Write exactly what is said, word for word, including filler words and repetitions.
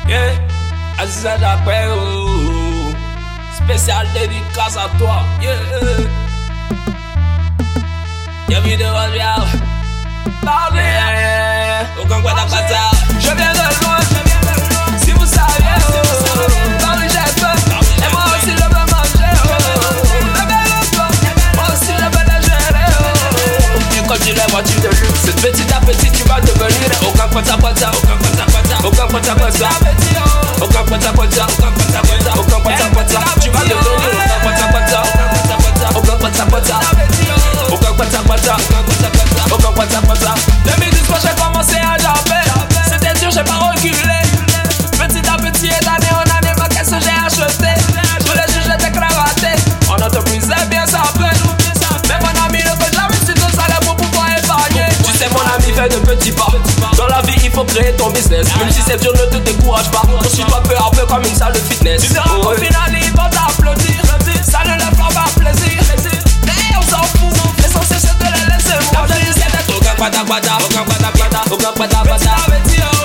Yeah, Aziza j'appelle, oh. Spécial dédicace à toi. Yeah, y'a vu de Royal. Parlez, aucun quoi t'as. Je viens de loin, si vous saviez, oh. Paris j'ai peur, et moi aussi je veux manger, oh. Le bel moi aussi je veux la gérer, oh. Tu conduis les voitures de luxe, petit à petit tu vas devenir aucun quanta quanta, aucun quanta quanta, aucun quanta quanta, aucun quanta quanta, aucun quanta quanta, aucun quanta quanta, tu vas devenir aucun quanta quanta, aucun quanta quanta, aucun quanta quanta, aucun quanta quanta. deux mille dix quand j'ai commencé à japper, c'était dur, j'ai pas reculé. Petit à petit et d'année en année, ma caisse j'ai acheté. Tous les jours j'étais cravaté, en entreprise c'est bien ça plaît. Mais mon ami ne veut jamais si ton salaire pour pouvoir épargner. Tu sais mon ami, fais de petits pas. Dans la vie il faut créer ton business. Même si c'est dur, ne te décourage pas. Construis-toi peu à peu comme une salle de fitness. Tu verras qu'au final ils vont t'applaudir. Ça ne leur fera pas plaisir. Mais on s'en fout, l'essentiel c'est de les laisser mourir. Aucun quata quata, aucun quata quata, aucun quata quata.